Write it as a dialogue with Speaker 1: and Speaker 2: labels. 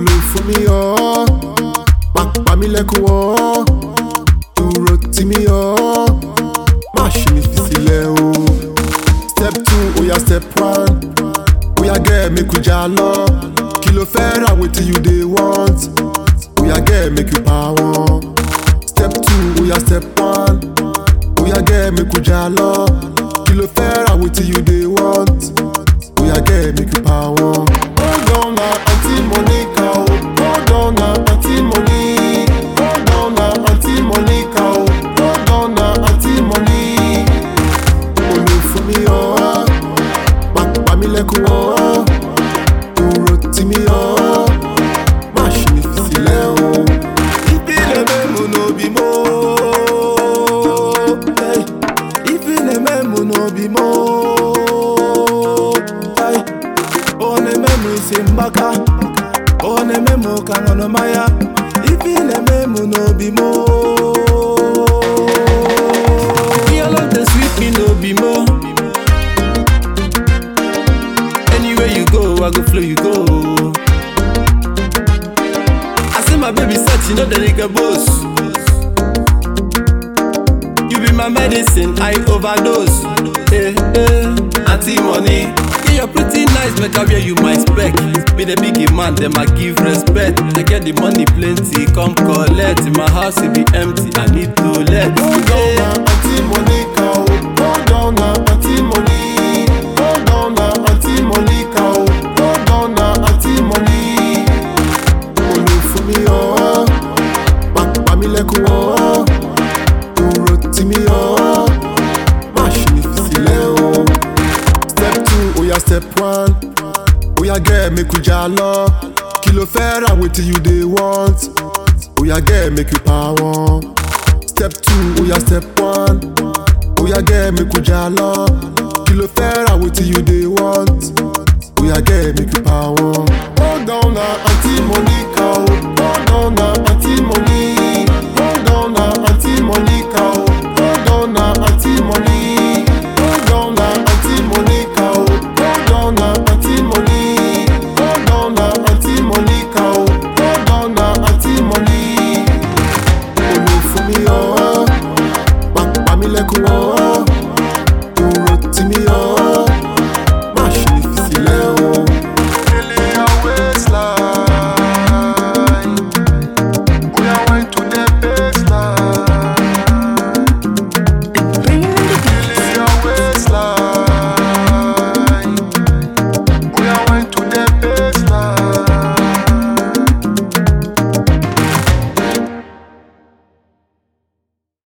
Speaker 1: ló fún mi ọ́, pa mí lẹ́kún ọ́, dúró tì mí ọ́, má ṣe mi fi sílẹ̀ o. Step 2 oya step 1, oya girl make we jà lọ, kí ló fẹ́ rà wetin you dey want, oya girl make you pa wọ́n. Step 2 oya step 1, oya girl make we jà lọ, kí ló fẹ́ rà wetin you dey want, oya girl make you pa wọ́n. Hold on na Aunty Monica o, hold on na Aunty Moni, hold on na Aunty Monica o, hold on na Aunty Moni. Olú fún mi ọ́, pa mí lẹ́kún ọ́, dúró tì mí ọ́, má ṣe mi fi sílẹ̀ o.
Speaker 2: Ifile memu no be mo, ifile memu no be mo. One memu isimbaka, one memu kanono maya. Ifile memu no be mo. Your love the sweet me no be mo. Anywhere you go, I go flow you go. I see my baby set, you know the nigga boss. You be my medicine, I overdose. Hey, hey, Aunty Money. Yeah, you're pretty nice, make up you my spec. Be the biggie man, them I give respect. I get the money plenty, come collect. In my house it be empty, I need to let.
Speaker 1: Hold on na Aunty Monica o, hold on na Aunty Moni, hold on na Aunty Monica o, hold on na Aunty Moni. Olú fún mi ọ́, pa mí lẹ́kún ọ́, dúró tì mí ọ́, má ṣe mi fi sílẹ̀ o. Step 2 oya step 1, oya girl make we jà lọ, kí ló fẹ́ rà wetin you dey want, oya girl make you pa wọ́n. Step 2 oya step 1, oya girl make we jà lọ, kí ló fẹ́ rà wetin you dey want, oya girl make you pa wọ́n. Hold on na Aunty Monica o,